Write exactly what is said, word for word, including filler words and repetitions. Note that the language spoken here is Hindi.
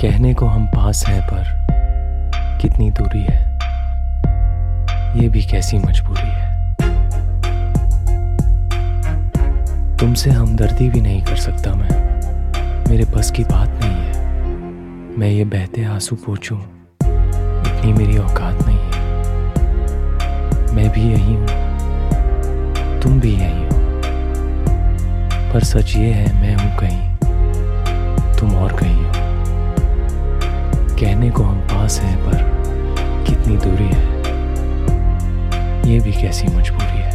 कहने को हम पास हैं पर कितनी दूरी है, ये भी कैसी मजबूरी है। तुमसे हमदर्दी भी नहीं कर सकता मैं, मेरे बस की बात नहीं है। मैं ये बहते आंसू पोंछूं, इतनी मेरी औकात नहीं है। मैं भी यही हूँ, तुम भी यही हो, पर सच ये है मैं हूँ कहीं, तुम और कहीं हो। कहने को हम पास हैं पर कितनी दूरी है, ये भी कैसी मजबूरी है।